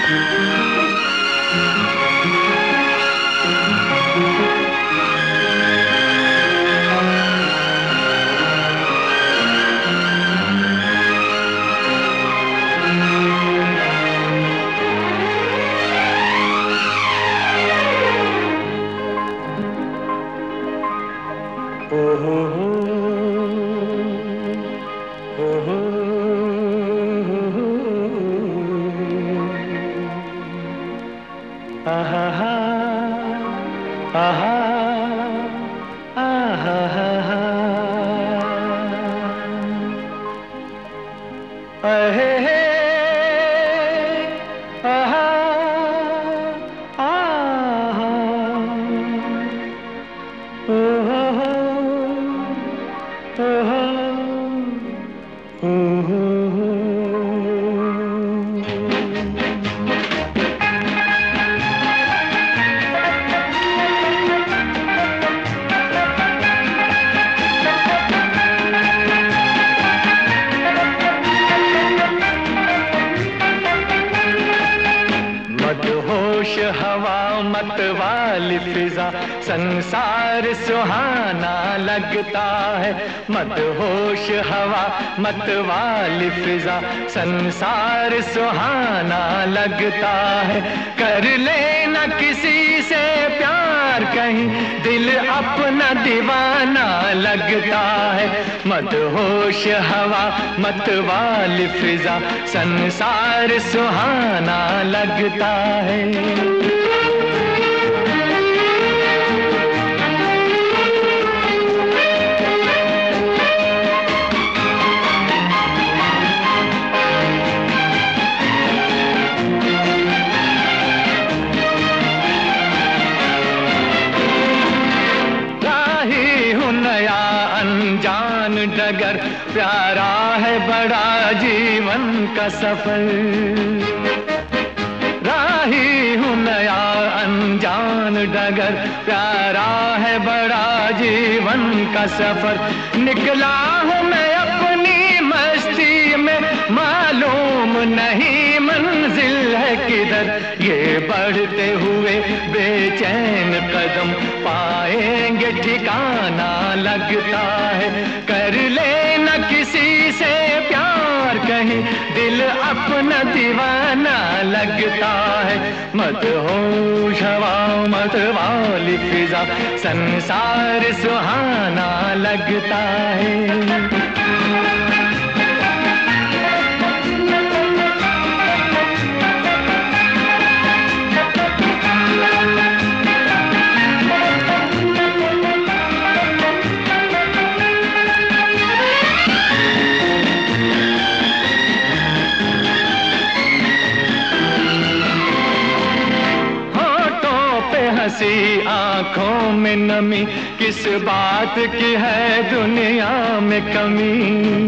मदहोश हवा मत वाली फिजा संसार सुहाना लगता है। मदहोश हवा मत वाली फिजा संसार सुहाना लगता है। कर लेना किसी से प्यार कहीं दिल अपना दीवाना लगता है। मदहोश हवा मत वाली फिजा संसार सुहाना लगता है। अनजान डगर प्यारा है बड़ा जीवन का सफर। राही हूँ नया अनजान डगर प्यारा है बड़ा जीवन का सफर। निकला हूँ मैं अपनी मस्ती में मालूम नहीं मंजिल है किधर। ये बढ़ते हुए बेचैन कदम पाएंगे ठिकाना लगता है। कर लेना किसी से प्यार कहीं दिल अपना दीवाना लगता है। मदहोश हवा मत वाली फिजा संसार सुहाना लगता है। हंसी आंखों में नमी किस बात की है दुनिया में कमी।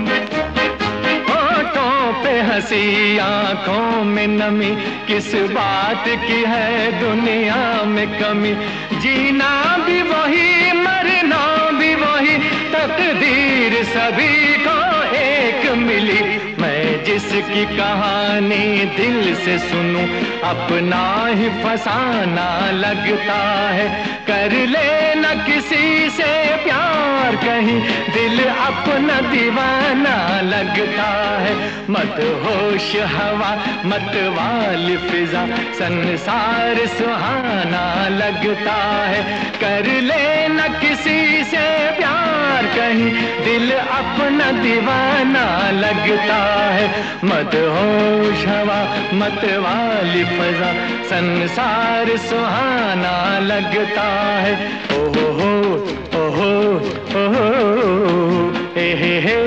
होठों पे हंसी आंखों में नमी किस बात की है दुनिया में कमी। जीना भी वही मरना भी वही तकदीर सभी को एक मिली। मैं जिसकी कहानी दिल से सुनूं अपना ही फसाना लगता है। कर लेना किसी से प्यार कहीं दिल अपना दीवाना लगता है। मदहोश हवा मत वाली फिजा संसार सुहाना लगता है। कर लेना किसी से प्यार कहीं दिल अपना दीवाना लगता है। मदहोश हवा मत वाली फिजा संसार सुहाना लगता है। ओहो ओहो ओहो हे हे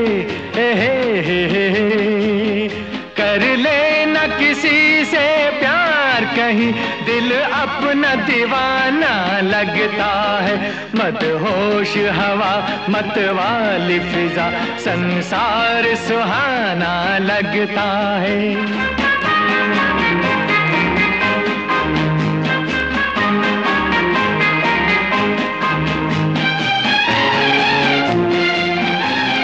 हे। कर लेना किसी से प्यार कहीं दिल अपना दीवाना लगता है। मदहोश हवा मत वाली फिजा संसार सुहाना लगता है।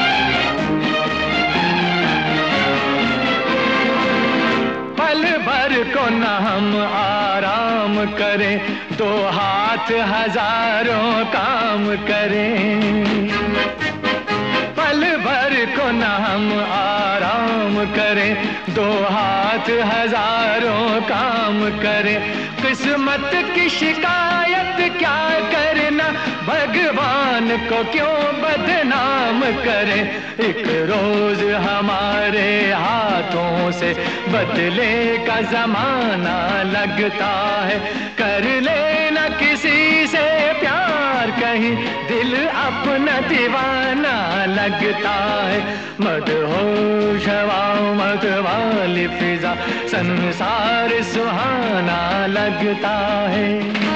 पल भर को न हम आराम करें, दो हाथ हजारों काम करें। पल भर को न हम आराम करें, दो हाथ हजारों काम करें। किस्मत की शिकायत क्या करना, भगवान को क्यों बदनाम करें। एक रोज हमारे हाथों से बदले का जमाना लगता है। कर लेना किसी से प्यार, कहीं दिल अपना दीवाना लगता है। मदहोश हवा मत वाली फिजा, संसार सुहाना लगता है।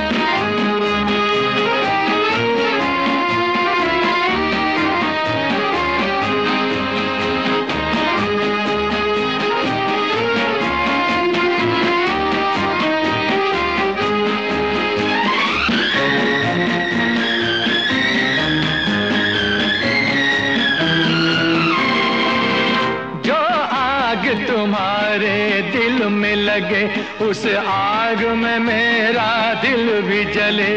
तुम्हारे दिल में लगे, उस आग में मेरा दिल भी जले।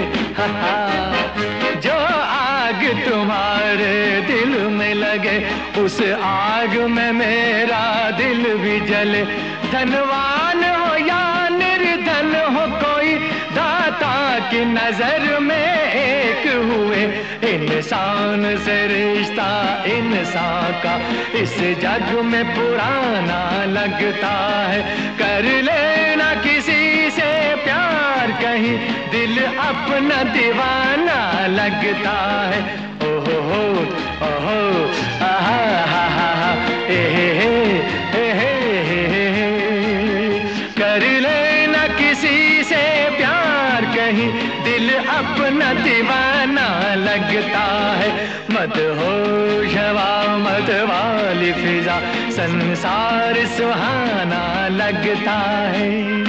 जो आग तुम्हारे दिल में लगे, उस आग में मेरा दिल भी जले। धनवान हो या निर्धन हो, कोई दाता की नजर में एक हुए। इंसान से रिश्ता इंसान का इस जग में पुराना लगता है। कर लेना किसी से प्यार, कहीं दिल अपना दीवाना लगता है। ओहो हो ओहो आहा हा हा हा ए हे कर लेना किसी से प्यार, कहीं दिल अपना दीवाना लगता है। मदहोश हवा मत वाली फिजा, संसार सुहाना लगता है।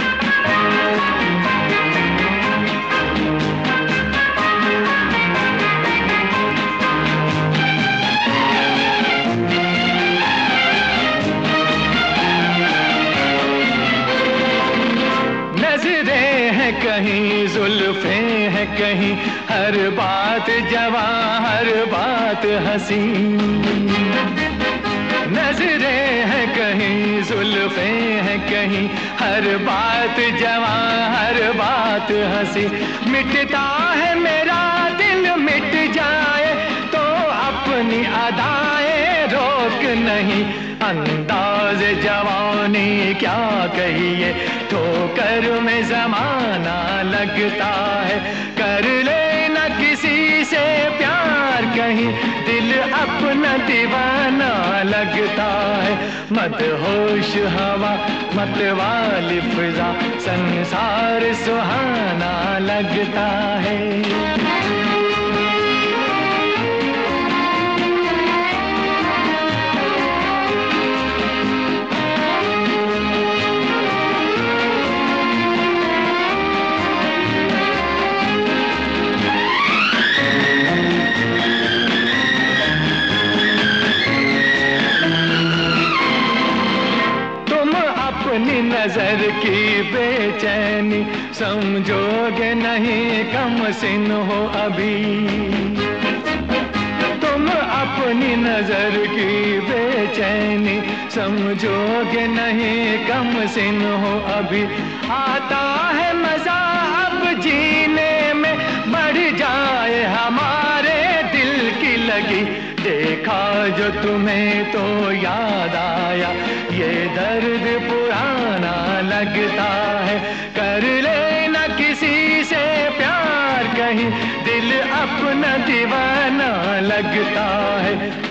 कहीं जुल्फे हैं, कहीं हर बात जवां हर बात हंसी। नजरें हैं कहीं जुल्फे हैं, कहीं हर बात जवां हर बात हंसी। मिटता है मेरा दिल मिट जाए तो अपनी अदाएं रोक नहीं। अंदाज जवानी क्या कहिए, ठोकर में जमाना लगता है। कर लेना किसी से प्यार, कहीं दिल अपना दीवाना लगता है। मदहोश हवा मत वाली फिजा, संसार सुहाना लगता है। अपनी नजर की बेचैनी समझोगे नहीं, कम सिन हो अभी। तुम अपनी नजर की बेचैनी समझोगे नहीं, कम सिन हो अभी। आता है मजा अब जीने में, बढ़ जाए हमारे दिल की लगी। देखा जो तुम्हें तो याद आया, ये दर्द पुराना लगता है। कर लेना किसी से प्यार, कहीं दिल अपना दीवाना लगता है।